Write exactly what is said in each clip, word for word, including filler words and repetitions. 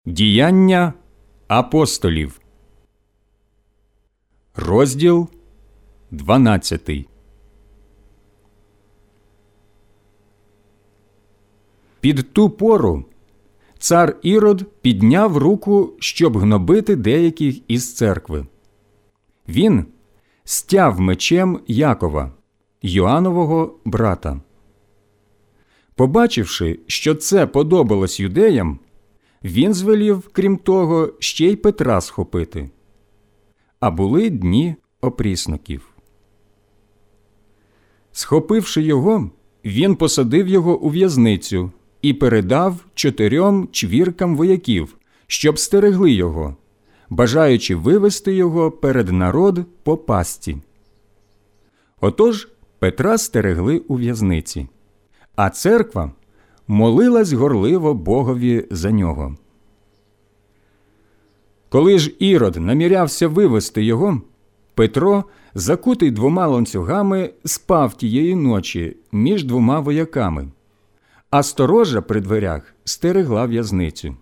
Діяння апостолів, розділ дванадцятий. Під ту пору цар Ірод підняв руку, щоб гнобити деяких із церкви. Він стяв мечем Якова, Йоанового брата. Побачивши, що це подобалось юдеям, він звелів, крім того, ще й Петра схопити. А були дні опрісноків. Схопивши його, він посадив його у в'язницю і передав чотирьом чвіркам вояків, щоб стерегли його, бажаючи вивести його перед народ по пастці. Отож Петра стерегли у в'язниці, а церква молилась горливо Богові за нього. Коли ж Ірод намірявся вивести його, Петро, закутий двома ланцюгами, спав тієї ночі між двома вояками, а сторожа при дверях стерегла в'язницю.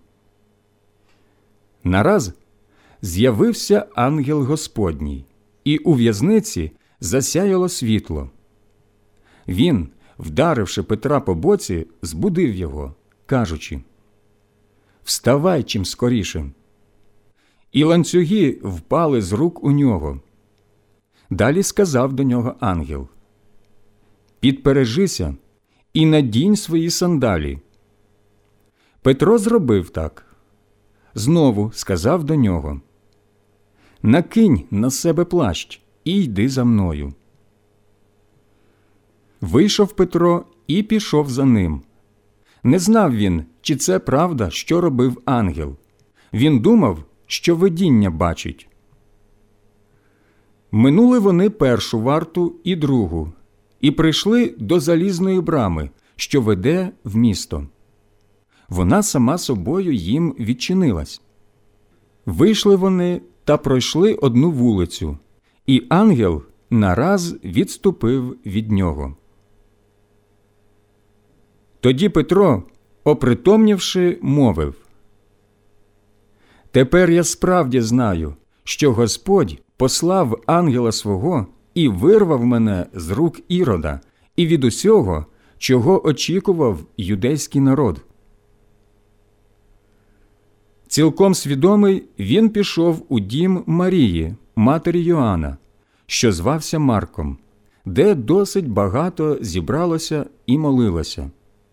Нараз з'явився ангел Господній, і у в'язниці засяяло світло. Він, вдаривши Петра по боці, збудив його, кажучи: «Вставай чим скоріше!» І ланцюги впали з рук у нього. Далі сказав до нього ангел: «Підпережися і надінь свої сандалі». Петро зробив так. Знову сказав до нього: «Накинь на себе плащ і йди за мною». Вийшов Петро і пішов за ним. Не знав він, чи це правда, що робив ангел. Він думав, що видіння бачить. Минули вони першу варту і другу, і прийшли до залізної брами, що веде в місто. Вона сама собою їм відчинилась. Вийшли вони та пройшли одну вулицю, і ангел нараз відступив від нього. Тоді Петро, опритомнівши, мовив: «Тепер я справді знаю, що Господь послав ангела свого і вирвав мене з рук Ірода і від усього, чого очікував юдейський народ». Цілком свідомий він пішов у дім Марії, матері Йоанна, що звався Марком, де досить багато зібралося і молилося.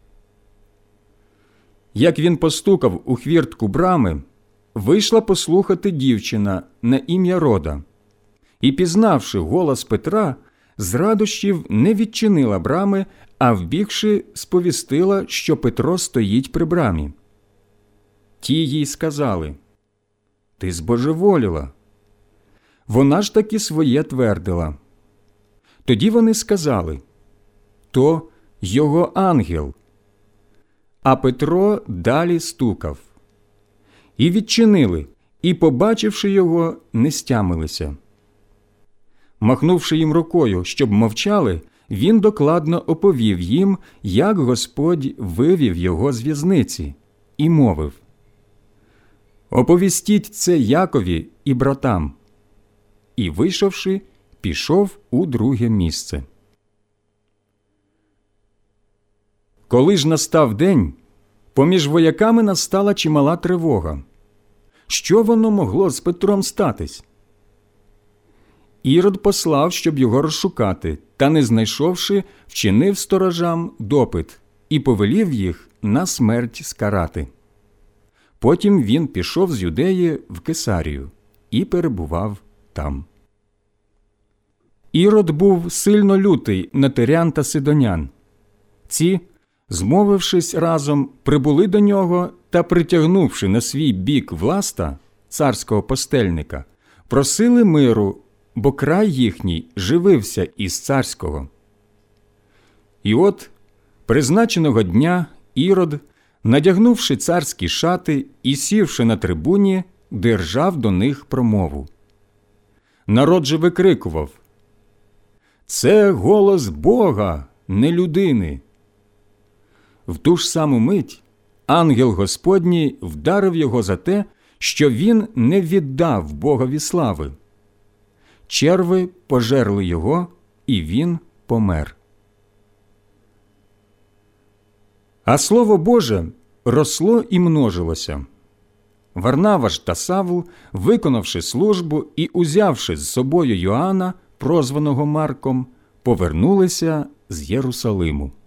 Як він постукав у хвіртку брами, вийшла послухати дівчина на ім'я Рода, і, пізнавши голос Петра, з радощів не відчинила брами, а вбігши, сповістила, що Петро стоїть при брамі. Ті їй сказали: «Ти збожеволіла». Вона ж таки своє твердила. Тоді вони сказали: «То його ангел». А Петро далі стукав. І відчинили, і, побачивши його, не стямилися. Махнувши їм рукою, щоб мовчали, він докладно оповів їм, як Господь вивів його з в'язниці, і мовив: «Оповістіть це Якові і братам». І, вийшовши, пішов у друге місце. Коли ж настав день, поміж вояками настала чимала тривога. Що воно могло з Петром статись? Ірод послав, щоб його розшукати, та, не знайшовши, вчинив сторожам допит і повелів їх на смерть скарати. Потім він пішов з Юдеї в Кесарію і перебував там. Ірод був сильно лютий на тирян та сидонян. Ці, змовившись разом, прибули до нього та, притягнувши на свій бік Власта, царського постельника, просили миру, бо край їхній живився із царського. І от призначеного дня Ірод, надягнувши царські шати і сівши на трибуні, держав до них промову. Народ же викрикував: «Це голос Бога, не людини». В ту ж саму мить ангел Господній вдарив його за те, що він не віддав Богові слави. Черви пожерли його, і він помер. А Слово Боже росло і множилося. Варнава ж та Савл, виконавши службу і узявши з собою Йоанна, прозваного Марком, повернулися з Єрусалиму.